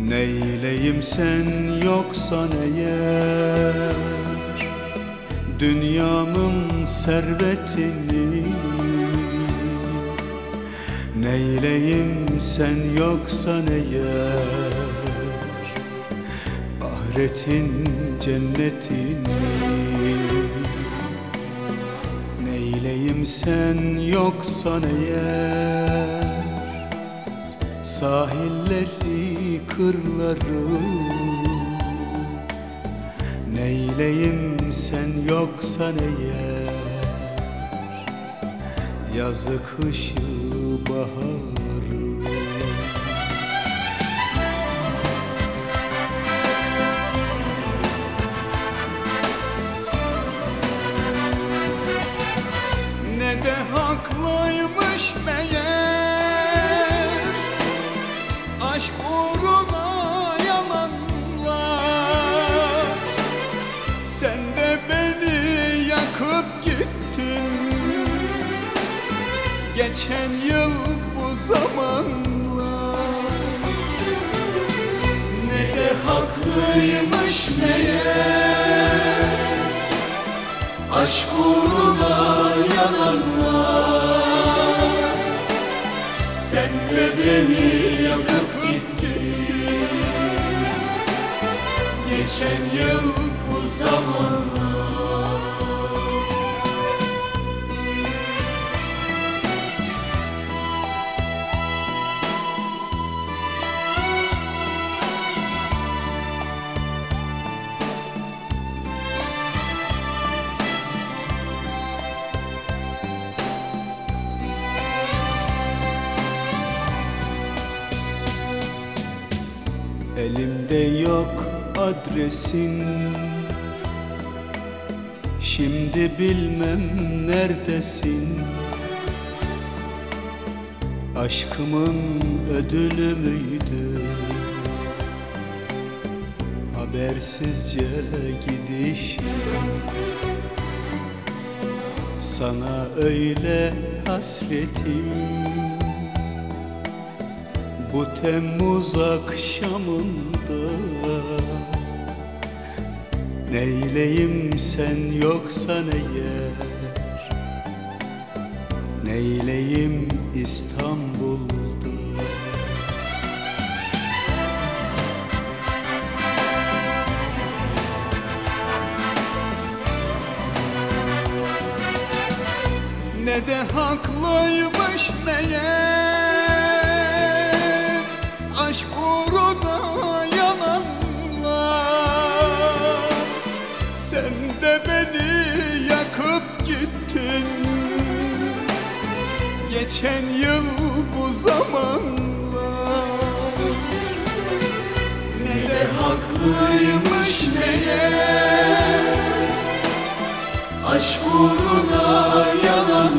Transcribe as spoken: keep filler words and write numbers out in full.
Neyleyim sen yoksan eğer dünyamın servetini? Neyleyim sen yoksan eğer ahiretin cennetini? Neyleyim sen yoksan eğer sahilleri, kırları? Neyleyim sen yoksan eğer yazı, kışı, baharı? Ne de haklıymış meğer aşk uğruna yananlar. Sen de beni yakıp gittin geçen yıl bu zamanlar. Ne de haklıymış meğer aşk uğruna yananlar. Sen de beni yakıp gittin geçen yıl bu zamanlar. Elimde yok adresin, şimdi bilmem neredesin. Aşkımın ödülü müydü habersizce gidişim? Sana öyle hasretim bu Temmuz akşamında. Neyleyim sen yoksan eğer, neyleyim İstanbul'da? Ne de haklıymış meğer aşk uğruna yananlar. Sen de beni yakıp gittin geçen yıl bu zamanlar. Ne de haklıymış meğer aşk uğruna yananlar.